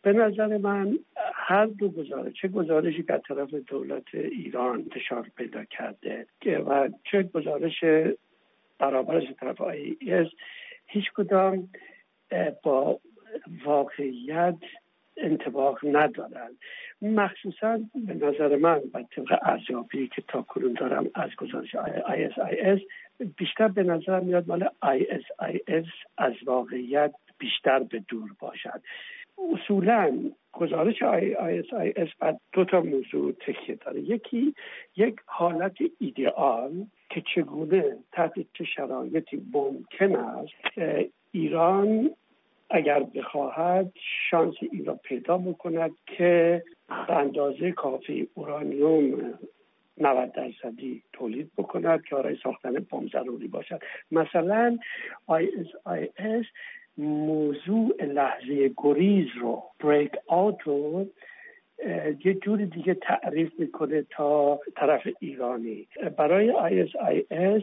به نظر من هر دو گزارش، چه گزارشی که از طرف دولت ایران انتشار پیدا کرده و چه گزارش برابرش از طرف IAEA، هیچ کدام با واقعیت انطباق ندارن. مخصوصا به نظر من و طبق ارزیابی که تا کنون دارم از گزارش ISIS، بیشتر به نظر میاد مال ISIS از واقعیت بیشتر به دور باشد. اصولا گزارش ISIS بر دو تا موضوع تکیه داره. یکی یک حالت ایدئال که چگونه تحت چه شرایطی ممکن است ایران اگر بخواهد شانس این را پیدا بکند که به اندازه کافی اورانیوم 90% تولید بکند که برای ساختن بمب ضروری باشد. مثلا ISIS موضوع لحظه گریز رو، بریک آوت رو، یه جوری دیگه تعریف میکنه تا طرف ایرانی. برای ISIS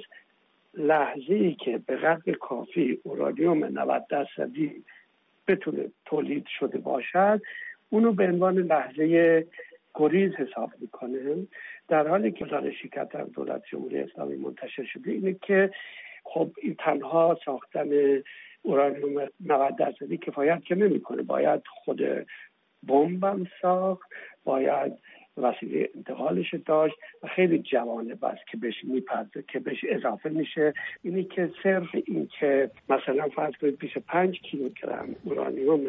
لحظه‌ای که به قدر کافی اورانیوم 90% بتونه تولید شده باشد، اونو به عنوان لحظه گریز حساب میکنه، در حالی که گزارشی که در دولت جمهوری اسلامی منتشر شده اینه که خب این تنها ساختن اورانیوم 90% کفایت که نمیکنه، باید خود بمبم ساخت، باید وسیله انتقالش داشت و خیلی جوانب است که بهش میپرده، که بهش اضافه میشه. اینی که صرف این که مثلا فرض کنید 25 کیلوگرم اورانیوم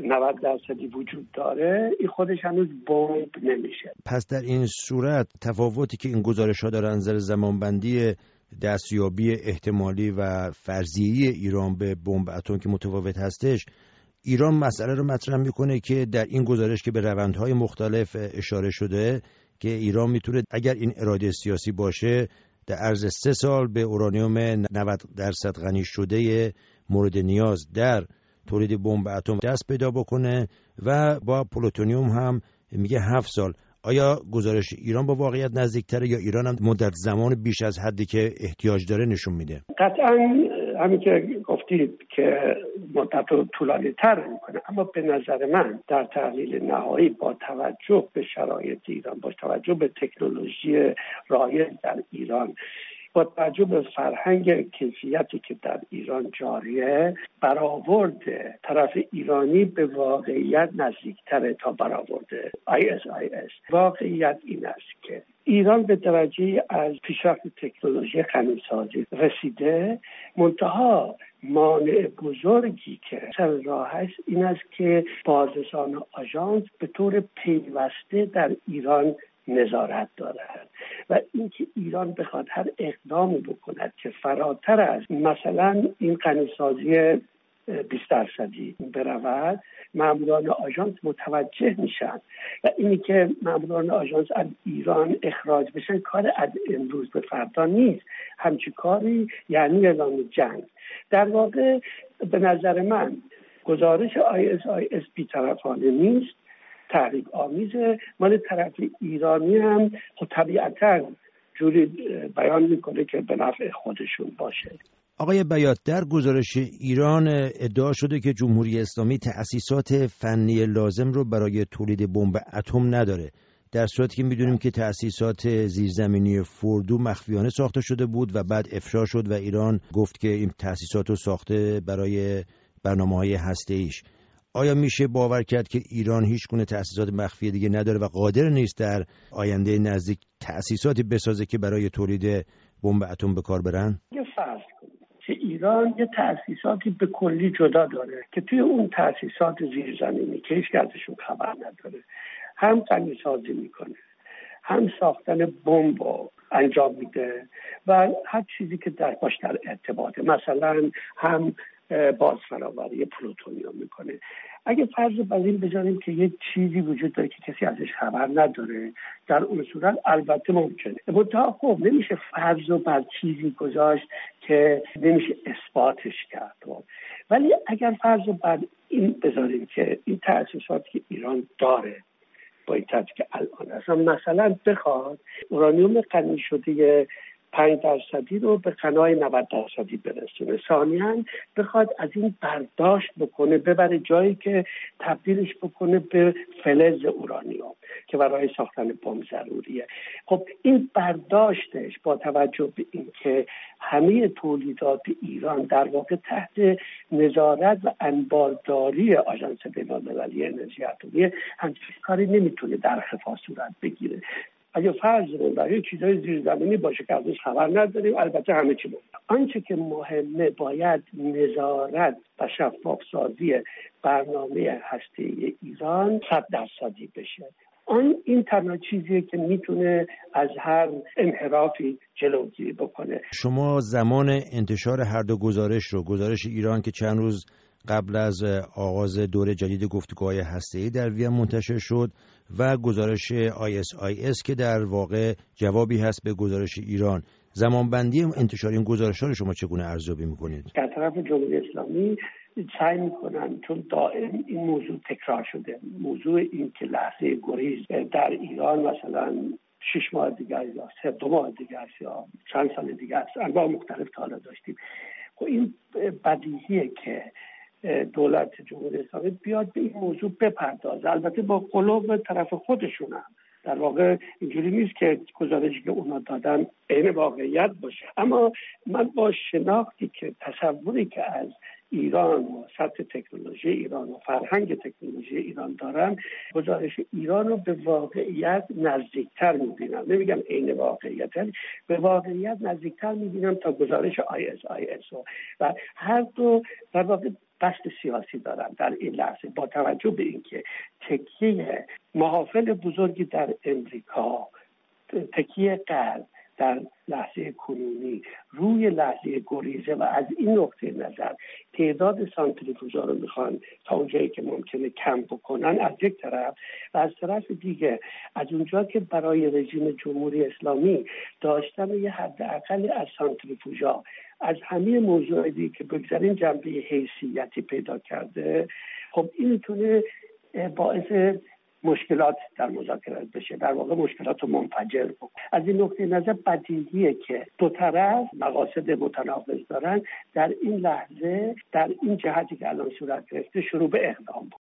90% وجود داره، این خودش هنوز بمب نمیشه. پس در این صورت تفاوتی که این گزارش‌ها دارن نظر زمانبندی دستیابی احتمالی و فرضیه‌ای ایران به بمب اتم که متفاوت هستش، ایران مسئله رو مطرح میکنه که در این گزارش که به روندهای مختلف اشاره شده که ایران میتونه اگر این اراده سیاسی باشه در عرض 3 سال به اورانیوم 90% غنی شده مورد نیاز در تولید بمب اتم دست پیدا بکنه و با پلوتونیوم هم میگه 7 سال. آیا گزارش ایران با واقعیت نزدیکتره یا ایران هم مدت زمان بیش از حدی که احتیاج داره نشون میده؟ قطعا همین که گفتید که مدت رو طولانی تر میکنه، اما به نظر من در تحلیل نهایی با توجه به شرایط ایران، با توجه به تکنولوژی رایج در ایران، با توجه به فرهنگ کیفیتی که در ایران جاریه، برآورد طرف ایرانی به واقعیت نزدیکتره تا برآورد ISIS. واقعیت این است که ایران به درجه از پیشرفت تکنولوژی خنیسازی رسیده، منتها مانع بزرگی که سر راه است این است که بازرسان و آژانس به طور پیوسته در ایران نظارت دارد و اینکه ایران بخواد هر اقدامی بکند که فراتر از مثلا این غنیسازی 20% برود، ماموران آژانس متوجه میشن و اینی که ماموران آژانس از ایران اخراج بشن کار از امروز به فردا نیست. همچین کاری یعنی اعلام جنگ. در واقع به نظر من گزارش ISIS بی‌طرفانه نیست، تحریک آمیزه. مال طرف ایرانی هم خب طبیعتاً جوری بیان میکنه که به نفع خودشون باشه. آقای بیات، در گزارش ایران ادعا شده که جمهوری اسلامی تأسیسات فنی لازم رو برای تولید بمب اتم نداره، در صورتی که میدونیم که تأسیسات زیرزمینی فوردو مخفیانه ساخته شده بود و بعد افشا شد و ایران گفت که این تأسیسات رو ساخته برای برنامه‌های هسته‌ایش. آیا میشه باور کرد که ایران هیچ گونه تأسیسات مخفی دیگه نداره و قادر نیست در آینده نزدیک تأسیساتی بسازه که برای تولید بمب اتم به کار برن؟ یه فرض کنید که ایران یه تأسیساتی به کلی جدا داره که توی اون تأسیسات زیرزمینی که هیچ ازشون خبر نداره هم غنیسازی میکنه، هم ساختن بمب انجام میده و هر چیزی که در باش در ارتباطه، مثلا هم باز فراوری پلوتونیوم میکنه. اگه فرض بر این بذاریم که یه چیزی وجود داره که کسی ازش خبر نداره، در اون صورت البته ممکنه، منتها خب نمیشه فرض بر چیزی گذاشت که نمیشه اثباتش کرد. ولی اگر فرض بر این بذاریم که این تأسیساتی که ایران داره با این که الان اصلا مثلا بخواد اورانیوم غنی شده 5% رو به غنای 90% برسونه. ثانیاً بخواد از این برداشت بکنه ببره جایی که تبدیلش بکنه به فلز اورانیوم که برای ساختن بمب ضروریه. خب این برداشتش با توجه به اینکه همه تولیدات ایران در واقع تحت نظارت و انبارداری آژانس بین‌المللی انرژی اتمی، همچین کاری نمیتونه در خفا صورت بگیره. اگه فرض کنیم برای چیزهای زیرزمینی باشه که ازش خبر نداریم، البته همه چی مهم. آنچه که مهمه باید نظارت و شفاف سازی برنامه هسته‌ای ایران 100% بشه. این تنها چیزیه که میتونه از هر انحرافی جلوگیری بکنه. شما زمان انتشار هر دو گزارش ایران که چند روز قبل از آغاز دور جدید گفتگوهای هسته‌ای در وین منتشر شد و گزارش ISIS که در واقع جوابی هست به گزارش ایران، زمانبندی انتشار این گزارش‌ها رو شما چگونه ارزیابی می‌کنید؟ در طرف جمهوری اسلامی سعی میکنن، چون دائم این موضوع تکرار شده، موضوع این که لحظه گریز در ایران مثلا 6 ماه دیگه یا 2 ماه دیگه یا چند سال دیگه است، انواع مختلف تا حالا داشتیم. خب این بدیهیه که دولت جمهوری اسلامی بیاد به این موضوع بپردازه، البته با قلوب طرف خودشون هم. در واقع اینجوری نیست که گزارشی که اونا دادن عین واقعیت باشه، اما من با شناختی که تصوری که از ایران و سطح تکنولوژی ایران و فرهنگ تکنولوژی ایران دارم، گزارش ایران رو به واقعیت نزدیکتر میبینم. نمیگم عین واقعیت، به واقعیت نزدیکتر میبینم تا گزارش ISIS و هر دو در واقع قصد سیاسی دارن در این لحظه، با توجه به اینکه تکیه محافل بزرگی در امریکا، تکیه غرب در لحظه کنونی روی لحظه گریزه و از این نقطه نظر تعداد سانتریفوژها رو میخوان تا اونجایی که ممکنه کم بکنن از یک طرف، و از طرف دیگه از اونجا که برای رژیم جمهوری اسلامی داشتن یه حداقل از سانتریفوژها از همه موضوعاتی که بگذارین جنبه حیثیتی پیدا کرده، خب این میتونه باعث مشکلات در مذاکرات بشه، در واقع مشکلات رو منفجر بکنه. از این نقطه نظر بدیهیه که دو طرف مقاصد متناقض دارن، در این لحظه در این جهتی که الان صورت گرفته شروع به اقدام